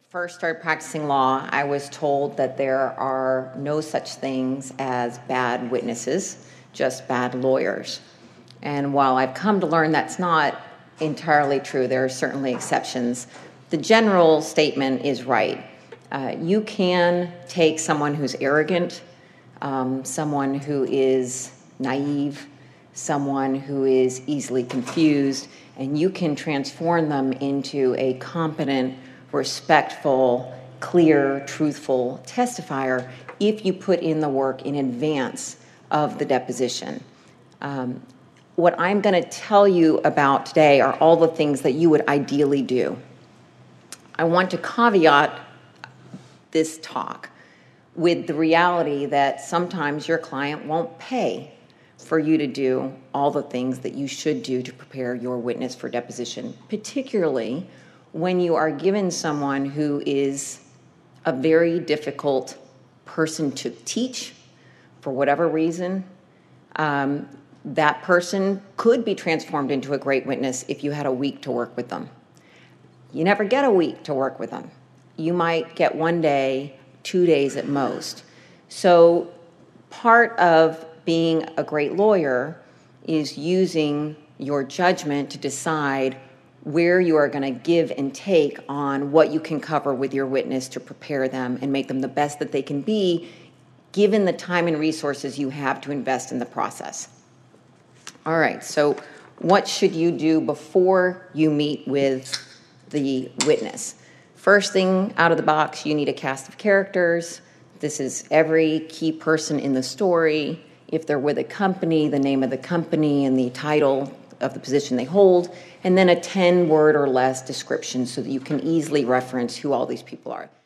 first started practicing law, I was told that there are no such things as bad witnesses, just bad lawyers. And while I've come to learn that's not entirely true, there are certainly exceptions, the general statement is right. You can take someone who's arrogant, someone who is naive, someone who is easily confused, and you can transform them into a competent, respectful, clear, truthful testifier if you put in the work in advance of the deposition. What I'm going to tell you about today are all the things that you would ideally do. I want to caveat this talk with the reality that sometimes your client won't pay for you to do all the things that you should do to prepare your witness for deposition, particularly when you are given someone who is a very difficult person to teach for whatever reason. That person could be transformed into a great witness if you had a week to work with them. You never get a week to work with them. You might get 1 day, 2 days at most. So part of being a great lawyer is using your judgment to decide where you are going to give and take on what you can cover with your witness to prepare them and make them the best that they can be, given the time and resources you have to invest in the process. All right, so what should you do before you meet with the witness? First thing out of the box, you need a cast of characters. This is every key person in the story. If they're with a company, the name of the company and the title of the position they hold, and then a 10-word or less description so that you can easily reference who all these people are.